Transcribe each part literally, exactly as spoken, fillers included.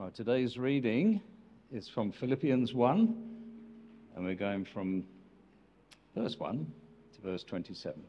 Our today's reading is from Philippians one, and we're going from verse one to verse twenty-seven.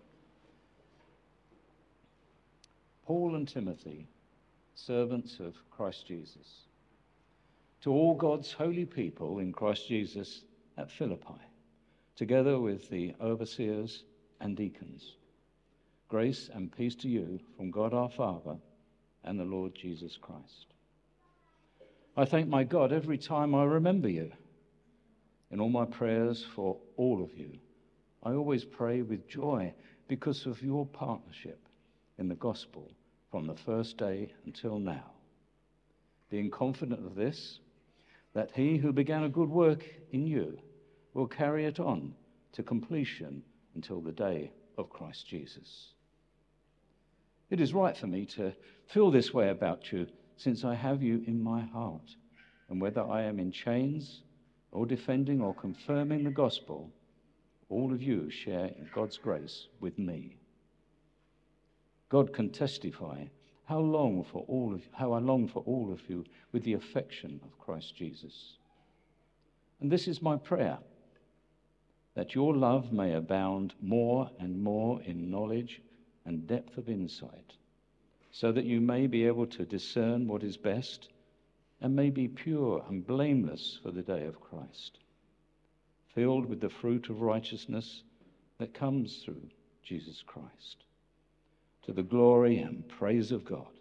Paul and Timothy, servants of Christ Jesus, to all God's holy people in Christ Jesus at Philippi, together with the overseers and deacons, grace and peace to you from God our Father and the Lord Jesus Christ. I thank my God every time I remember you. In all my prayers for all of you, I always pray with joy because of your partnership in the gospel from the first day until now, being confident of this, that he who began a good work in you will carry it on to completion until the day of Christ Jesus. It is right for me to feel this way about you, since I have you in my heart, and whether I am in chains or defending or confirming the gospel, all of you share in God's grace with me. God can testify how long for all of how I long for all of you with the affection of Christ Jesus. And this is my prayer, that your love may abound more and more in knowledge and depth of insight, so that you may be able to discern what is best and may be pure and blameless for the day of Christ, filled with the fruit of righteousness that comes through Jesus Christ, to the glory and praise of God.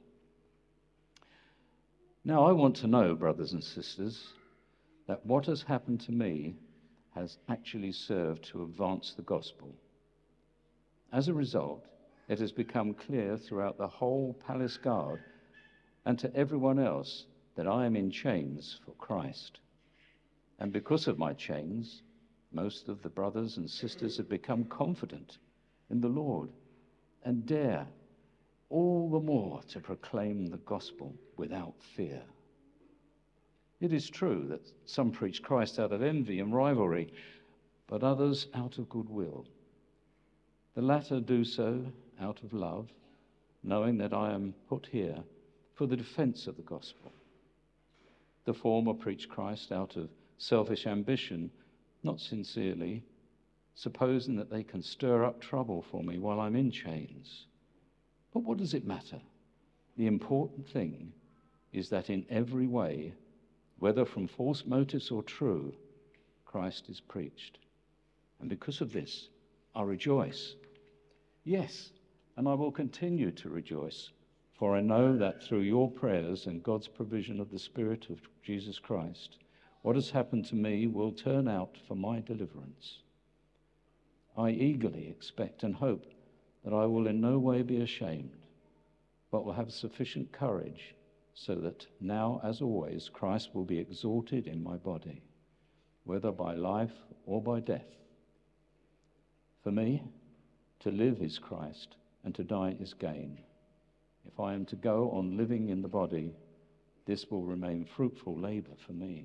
Now I want to know, brothers and sisters, that what has happened to me has actually served to advance the gospel. As a result, it has become clear throughout the whole palace guard and to everyone else that I am in chains for Christ. And because of my chains, most of the brothers and sisters have become confident in the Lord and dare all the more to proclaim the gospel without fear. It is true that some preach Christ out of envy and rivalry, but others out of goodwill. The latter do so out of love, knowing that I am put here for the defense of the gospel. The former preach Christ out of selfish ambition, not sincerely, supposing that they can stir up trouble for me while I'm in chains. But what does it matter? The important thing is that in every way, whether from false motives or true, Christ is preached. And because of this, I rejoice. Yes, and I will continue to rejoice, for I know that through your prayers and God's provision of the Spirit of Jesus Christ, what has happened to me will turn out for my deliverance. I eagerly expect and hope that I will in no way be ashamed, but will have sufficient courage so that now, as always, Christ will be exalted in my body, whether by life or by death. For me, to live is Christ, and to die is gain. If I am to go on living in the body, this will remain fruitful labor for me.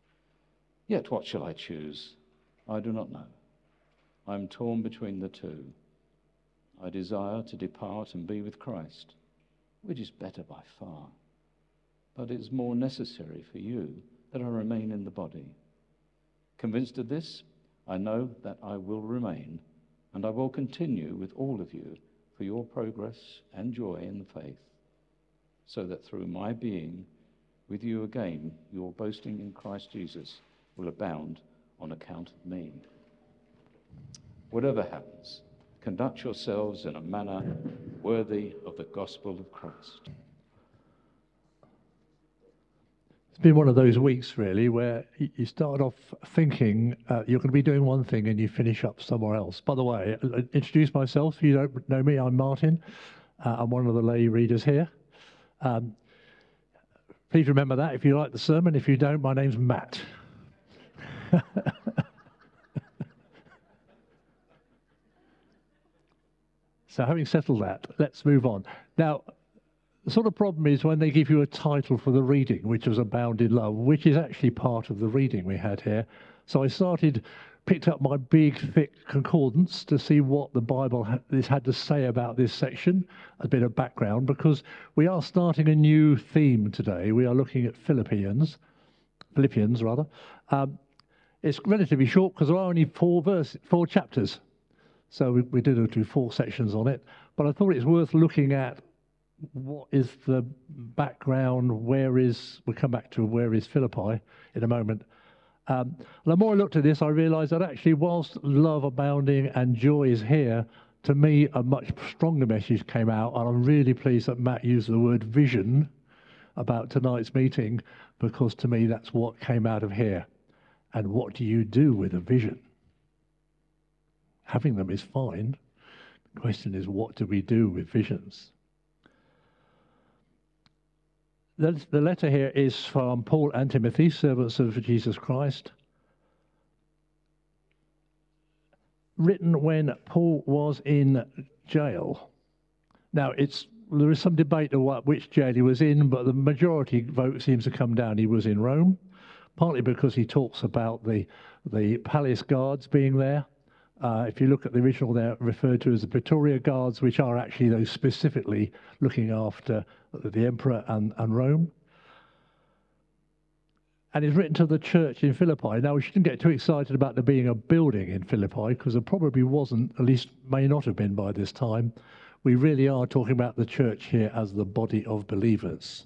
Yet what shall I choose? I do not know. I am torn between the two. I desire to depart and be with Christ, which is better by far. But it is more necessary for you that I remain in the body. Convinced of this, I know that I will remain, and I will continue with all of you for your progress and joy in the faith, so that through my being with you again, your boasting in Christ Jesus will abound on account of me. Whatever happens, conduct yourselves in a manner worthy of the gospel of Christ. It's been one of those weeks, really, where you start off thinking uh, you're going to be doing one thing and you finish up somewhere else. By the way, I'll introduce myself. If you don't know me, I'm Martin. Uh, I'm one of the lay readers here. Um, please remember that if you like the sermon. If you don't, my name's Matt. So having settled that, let's move on. Now, The sort of problem is when they give you a title for the reading, which was Abound in Love, which is actually part of the reading we had here. So I started, picked up my big, thick concordance to see what the Bible ha this had to say about this section, a bit of background, because we are starting a new theme today. We are looking at Philippians, Philippians rather. Um, it's relatively short because there are only four verses, four chapters. So we, we did do four sections on it. But I thought it's worth looking at what is the background, where is, we'll come back to where is Philippi in a moment. Um, the more I looked at this, I realised that actually whilst love abounding and joy is here, to me a much stronger message came out, and I'm really pleased that Matt used the word vision about tonight's meeting, because to me that's what came out of here. And what do you do with a vision? Having them is fine. The question is, what do we do with visions? The, the letter here is from Paul and Timothy, servants of Jesus Christ, written when Paul was in jail. Now, it's, there is some debate about which jail he was in, but the majority vote seems to come down he was in Rome, partly because he talks about the, the palace guards being there. Uh, if you look at the original, they're referred to as the Praetorian Guards, which are actually those specifically looking after the emperor and, and Rome. And it's written to the church in Philippi. Now, we shouldn't get too excited about there being a building in Philippi, because there probably wasn't, at least may not have been by this time. We really are talking about the church here as the body of believers.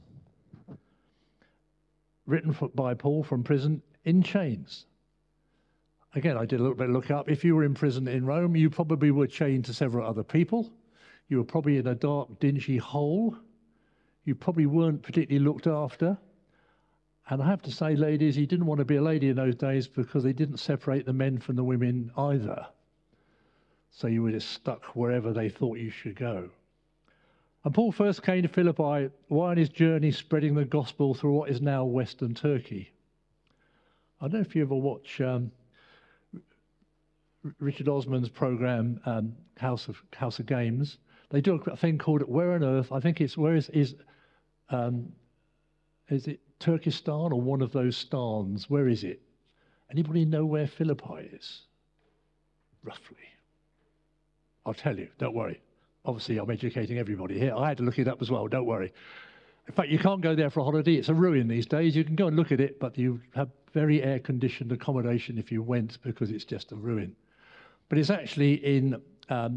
Written for, by Paul from prison in chains. Again, I did a little bit of look up. If you were in prison in Rome, you probably were chained to several other people. You were probably in a dark, dingy hole. You probably weren't particularly looked after. And I have to say, ladies, you didn't want to be a lady in those days because they didn't separate the men from the women either. So you were just stuck wherever they thought you should go. And Paul first came to Philippi while on his journey spreading the gospel through what is now Western Turkey. I don't know if you ever watch Um, Richard Osman's program, um, House of House of Games. They do a thing called "Where on Earth?" I think it's where is is um, is it Turkestan or one of those stans? Where is it? Anybody know where Philippi is? Roughly. I'll tell you. Don't worry. Obviously, I'm educating everybody here. I had to look it up as well. Don't worry. In fact, you can't go there for a holiday. It's a ruin these days. You can go and look at it, but you have very air-conditioned accommodation if you went, because it's just a ruin. But it's actually in um,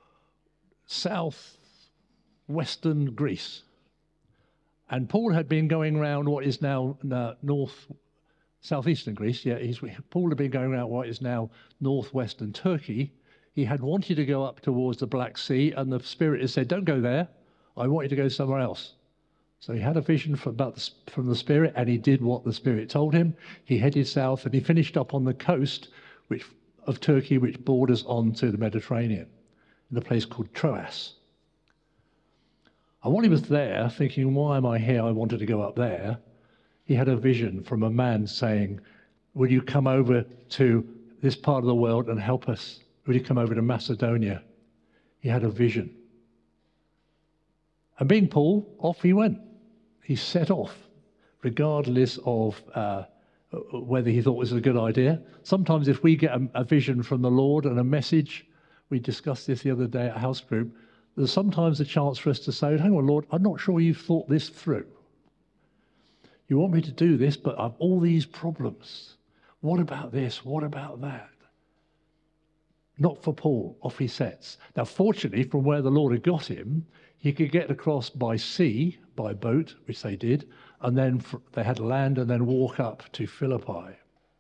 south-western Greece. And Paul had been going around what is now uh, north, southeastern Greece. Yeah, he's, Paul had been going around what is now northwestern Turkey. He had wanted to go up towards the Black Sea, and the Spirit had said, "Don't go there. I want you to go somewhere else." So he had a vision from, about the, from the Spirit, and he did what the Spirit told him. He headed south, and he finished up on the coast which, of Turkey, which borders onto the Mediterranean, in a place called Troas. And while he was there, thinking, why am I here? I wanted to go up there. He had a vision from a man saying, "Will you come over to this part of the world and help us? Will you come over to Macedonia?" He had a vision. And being Paul, off he went. He set off, regardless of uh, whether he thought it was a good idea. Sometimes if we get a, a vision from the Lord and a message, we discussed this the other day at house group, there's sometimes a chance for us to say, "Hang on, Lord, I'm not sure you've thought this through. You want me to do this, but I've all these problems. What about this? What about that?" Not for Paul. Off he sets. Now, fortunately, from where the Lord had got him, he could get across by sea, by boat, which they did, and then they had to land and then walk up to Philippi.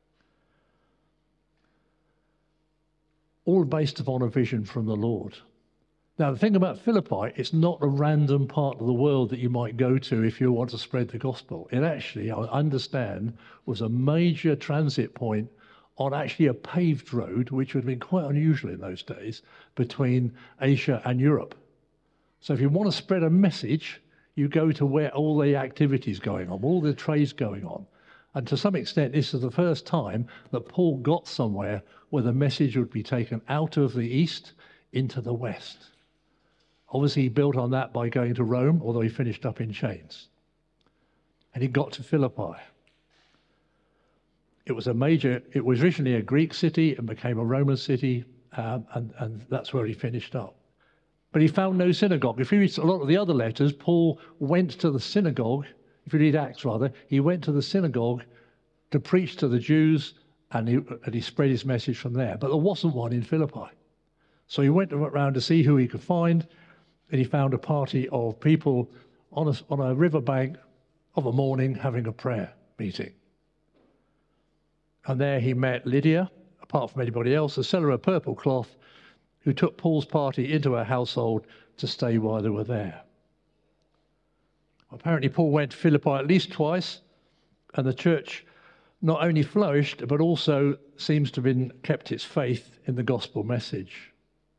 All based upon a vision from the Lord. Now, the thing about Philippi, it's not a random part of the world that you might go to if you want to spread the gospel. It actually, I understand, was a major transit point on actually a paved road, which would have been quite unusual in those days, between Asia and Europe. So if you want to spread a message, you go to where all the activities going on, all the trades going on. And to some extent, this is the first time that Paul got somewhere where the message would be taken out of the east into the west. Obviously, he built on that by going to Rome, although he finished up in chains. And he got to Philippi. It was a major, it was originally a Greek city and became a Roman city, um, and, and that's where he finished up. But he found no synagogue. If you read a lot of the other letters, Paul went to the synagogue. If you read Acts, rather, he went to the synagogue to preach to the Jews, and he, and he spread his message from there. But there wasn't one in Philippi. So he went around to see who he could find, and he found a party of people on a, on a riverbank of a morning having a prayer meeting. And there he met Lydia, apart from anybody else, a seller of purple cloth, who took Paul's party into her household to stay while they were there. Apparently, Paul went to Philippi at least twice, and the church not only flourished, but also seems to have been, kept its faith in the gospel message.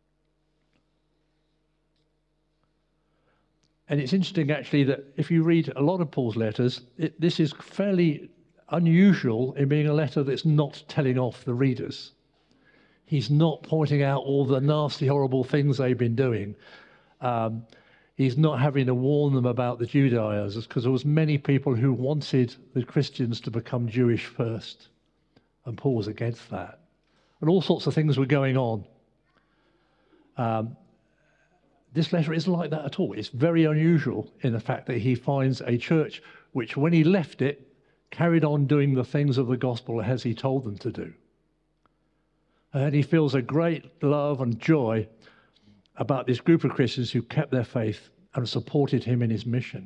And it's interesting, actually, that if you read a lot of Paul's letters, it, this is fairly unusual in being a letter that's not telling off the readers. He's not pointing out all the nasty, horrible things they've been doing. Um, he's not having to warn them about the Judaizers, because there was many people who wanted the Christians to become Jewish first. And Paul was against that. And all sorts of things were going on. Um, this letter isn't like that at all. It's very unusual in the fact that he finds a church which, when he left it, carried on doing the things of the gospel as he told them to do. And he feels a great love and joy about this group of Christians who kept their faith and supported him in his mission.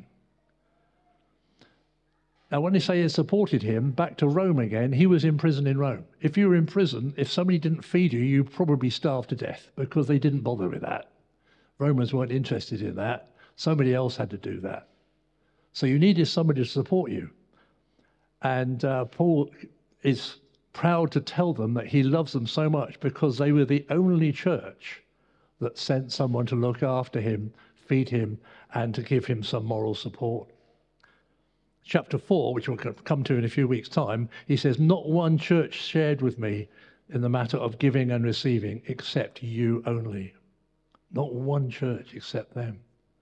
Now, when they say they supported him, back to Rome again, he was in prison in Rome. If you were in prison, if somebody didn't feed you, you probably starved to death, because they didn't bother with that. Romans weren't interested in that. Somebody else had to do that. So you needed somebody to support you. And uh, Paul is proud to tell them that he loves them so much because they were the only church that sent someone to look after him, feed him, and to give him some moral support. Chapter four, which we'll come to in a few weeks' time, he says, "Not one church shared with me in the matter of giving and receiving, except you only." Not one church except them.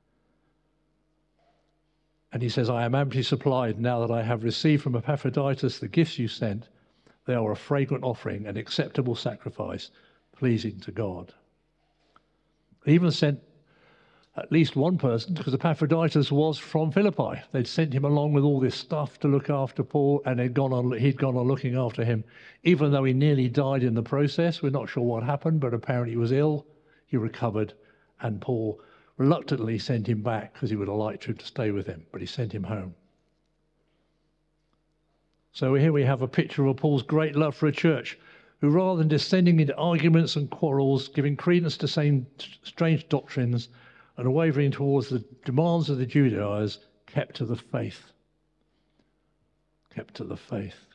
And he says, "I am amply supplied now that I have received from Epaphroditus the gifts you sent. They are a fragrant offering, an acceptable sacrifice, pleasing to God." He even sent at least one person, because Epaphroditus was from Philippi. They'd sent him along with all this stuff to look after Paul, and they'd gone on, he'd gone on looking after him, even though he nearly died in the process. We're not sure what happened, but apparently he was ill. He recovered, and Paul reluctantly sent him back because he would have liked him to stay with him, but he sent him home. So here we have a picture of Paul's great love for a church who, rather than descending into arguments and quarrels, giving credence to same strange doctrines and wavering towards the demands of the Judaizers, kept to the faith. Kept to the faith.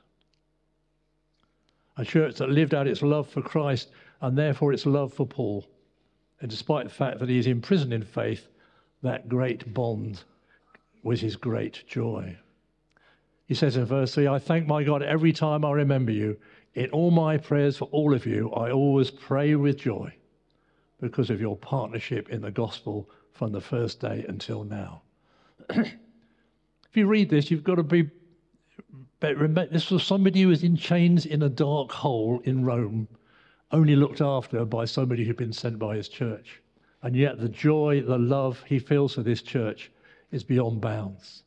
A church that lived out its love for Christ and therefore its love for Paul. And despite the fact that he is imprisoned in faith, that great bond was his great joy. He says in verse three, "I thank my God every time I remember you. In all my prayers for all of you, I always pray with joy because of your partnership in the gospel from the first day until now." If you read this, you've got to be... Remember, this was somebody who was in chains in a dark hole in Rome, only looked after by somebody who'd been sent by his church. And yet the joy, the love he feels for this church is beyond bounds.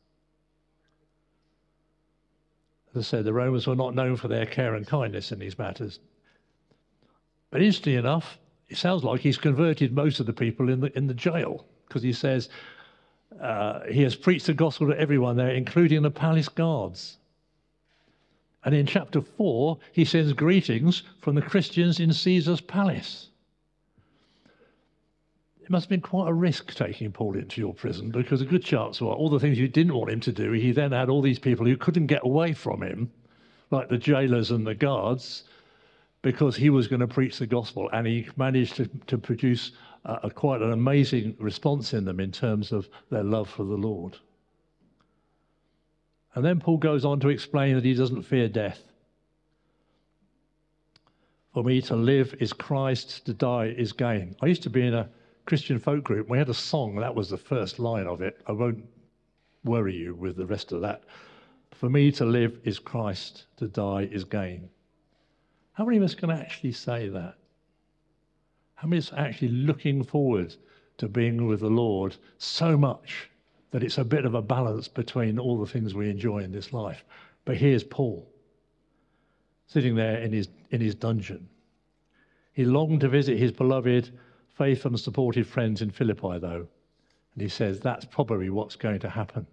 As I said, the Romans were not known for their care and kindness in these matters. But interestingly enough, it sounds like he's converted most of the people in the in the jail, because he says uh, he has preached the gospel to everyone there, including the palace guards. And in chapter four, he sends greetings from the Christians in Caesar's palace. It must have been quite a risk taking Paul into your prison, because a good chance was all the things you didn't want him to do, he then had all these people who couldn't get away from him, like the jailers and the guards, because he was going to preach the gospel. And he managed to, to produce a, a quite an amazing response in them in terms of their love for the Lord. And then Paul goes on to explain that he doesn't fear death. "For me to live is Christ, to die is gain." I used to be in a Christian folk group. We had a song, that was the first line of it. I won't worry you with the rest of that. For me to live is Christ, to die is gain. How many of us can actually say that? How many of us are actually looking forward to being with the Lord so much that it's a bit of a balance between all the things we enjoy in this life? But here's Paul, sitting there in his, in his dungeon. He longed to visit his beloved, faithful and supportive friends in Philippi, though. And he says that's probably what's going to happen.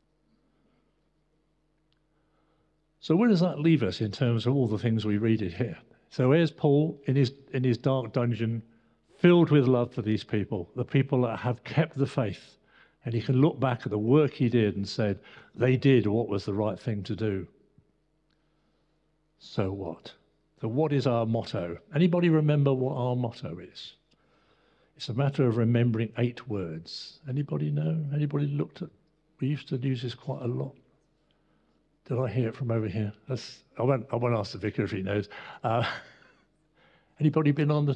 So where does that leave us in terms of all the things we read it here? So here's Paul in his, in his dark dungeon, filled with love for these people, the people that have kept the faith. And he can look back at the work he did and said, they did what was the right thing to do. So what? So what is our motto? Anybody remember what our motto is? It's a matter of remembering eight words. Anybody know? Anybody looked at? We used to use this quite a lot. Did I hear it from over here? That's, I won't, I won't ask the vicar if he knows. Uh, anybody been on the...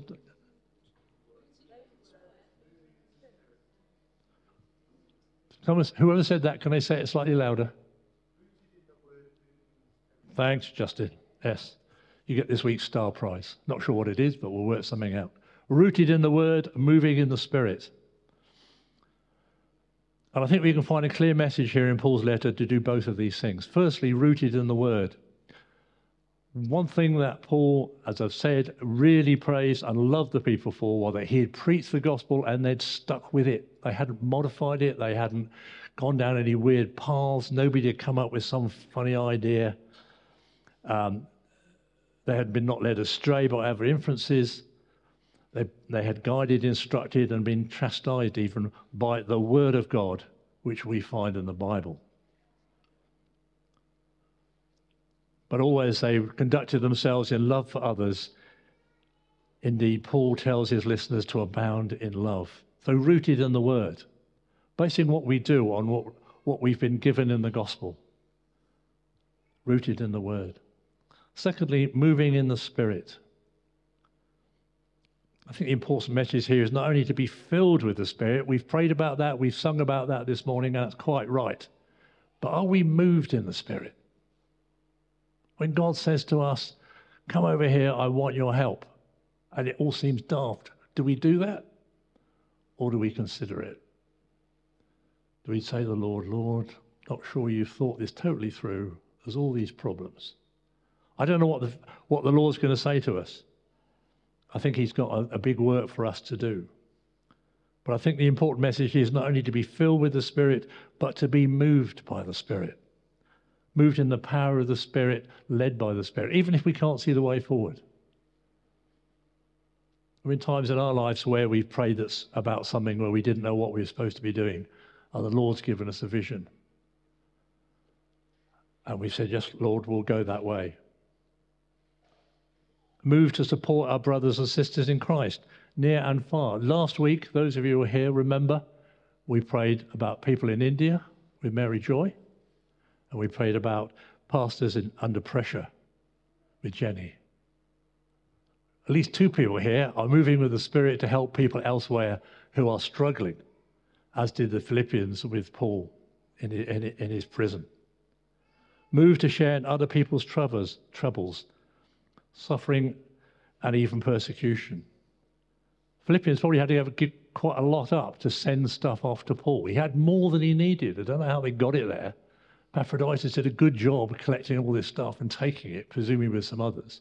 Thomas, whoever said that, can they say it slightly louder? Thanks, Justin. Yes. You get this week's Star Prize. Not sure what it is, but we'll work something out. Rooted in the Word, moving in the Spirit. And I think we can find a clear message here in Paul's letter to do both of these things. Firstly, rooted in the Word. One thing that Paul, as I've said, really praised and loved the people for was that he had preached the gospel and they'd stuck with it. They hadn't modified it. They hadn't gone down any weird paths. Nobody had come up with some funny idea. Um, they had been not led astray by other influences. They, they had guided, instructed, and been chastised even by the Word of God, which we find in the Bible. But always they conducted themselves in love for others. Indeed, Paul tells his listeners to abound in love. So rooted in the Word, basing what we do on what, what we've been given in the gospel. Rooted in the Word. Secondly, moving in the Spirit. I think the important message here is not only to be filled with the Spirit. We've prayed about that, we've sung about that this morning, and that's quite right. But are we moved in the Spirit? When God says to us, come over here, I want your help, and it all seems daft, do we do that? Or do we consider it? Do we say to the Lord, Lord, not sure you've thought this totally through. There's all these problems. I don't know what the, what the Lord's going to say to us. I think he's got a, a big work for us to do. But I think the important message is not only to be filled with the Spirit, but to be moved by the Spirit. Moved in the power of the Spirit, led by the Spirit, even if we can't see the way forward. There have been times in our lives where we've prayed that's about something where we didn't know what we were supposed to be doing, and the Lord's given us a vision. And we said, yes, Lord, we'll go that way. Move to support our brothers and sisters in Christ, near and far. Last week, those of you who are here, remember, we prayed about people in India with Mary Joy, and we prayed about pastors in, under pressure with Jenny. At least two people here are moving with the Spirit to help people elsewhere who are struggling, as did the Philippians with Paul in, in, in his prison. Move to share in other people's troubles, troubles suffering, and even persecution. Philippians probably had to give quite a lot up to send stuff off to Paul. He had more than he needed. I don't know how they got it there. Epaphroditus did a good job collecting all this stuff and taking it, presumably with some others.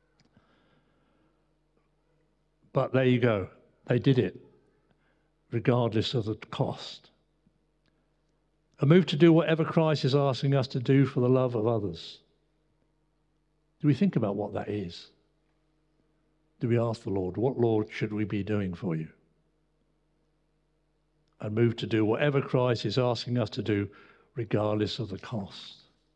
But there you go. They did it, regardless of the cost. A move to do whatever Christ is asking us to do for the love of others. Do we think about what that is? Do we ask the Lord, what, Lord, should we be doing for you? And move to do whatever Christ is asking us to do, regardless of the cost.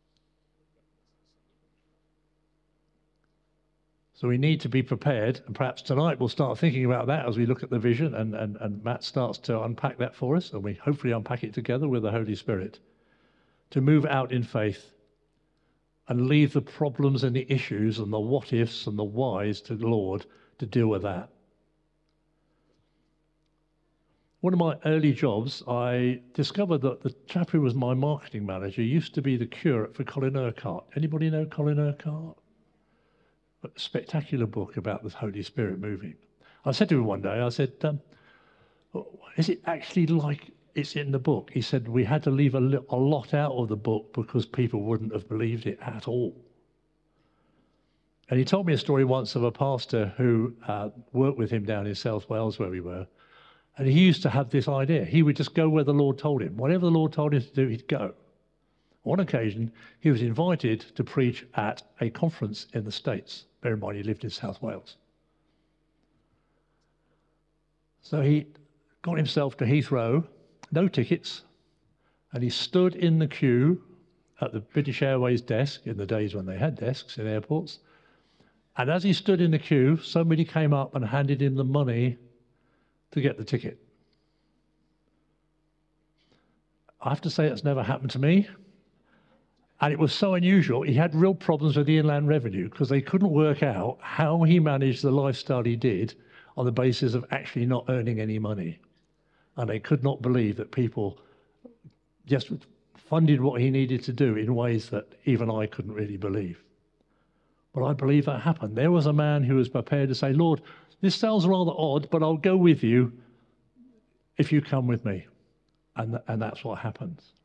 So we need to be prepared, and perhaps tonight we'll start thinking about that as we look at the vision, and, and, and Matt starts to unpack that for us, and we hopefully unpack it together with the Holy Spirit, to move out in faith and leave the problems and the issues and the what-ifs and the whys to the Lord to deal with that. one of my early jobs, I discovered that the chap who was my marketing manager used to be the curate for Colin Urquhart. Anybody know Colin Urquhart? A spectacular book about the Holy Spirit moving. I said to him one day, I said, um, is it actually like it's in the book? He said, we had to leave a, li- a lot out of the book because people wouldn't have believed it at all. And he told me a story once of a pastor who uh, worked with him down in South Wales where we were. And he used to have this idea. He would just go where the Lord told him. Whatever the Lord told him to do, he'd go. On one occasion, he was invited to preach at a conference in the States. Bear in mind, he lived in South Wales. So he got himself to Heathrow, no tickets, and he stood in the queue at the British Airways desk in the days when they had desks in airports. And as he stood in the queue, somebody came up and handed him the money to get the ticket. I have to say it's never happened to me. And it was so unusual. He had real problems with the Inland Revenue because they couldn't work out how he managed the lifestyle he did on the basis of actually not earning any money. And they could not believe that people just funded what he needed to do in ways that even I couldn't really believe. But I believe that happened. There was a man who was prepared to say, Lord, this sounds rather odd, but I'll go with you if you come with me. And, and that's what happens.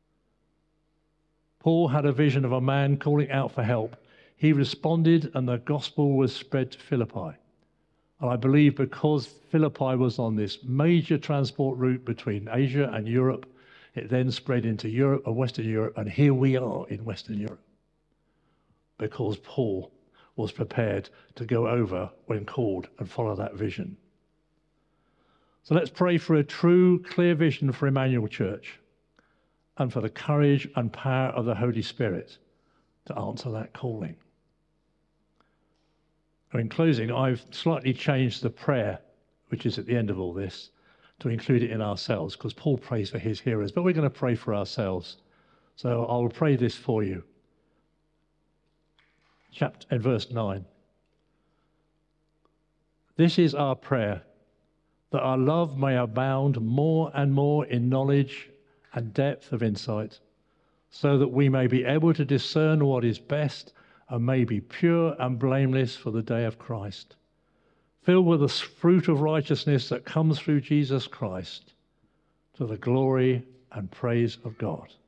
Paul had a vision of a man calling out for help. He responded and the gospel was spread to Philippi. And I believe because Philippi was on this major transport route between Asia and Europe, it then spread into Europe and Western Europe. And here we are in Western Europe. Because Paul was prepared to go over when called and follow that vision. So let's pray for a true, clear vision for Emmanuel Church and for the courage and power of the Holy Spirit to answer that calling. In closing, I've slightly changed the prayer, which is at the end of all this, to include it in ourselves, because Paul prays for his hearers, but we're going to pray for ourselves. So I'll pray this for you. Chapter and verse nine. This is our prayer, that our love may abound more and more in knowledge and depth of insight, so that we may be able to discern what is best and may be pure and blameless for the day of Christ, filled with the fruit of righteousness that comes through Jesus Christ, to the glory and praise of God.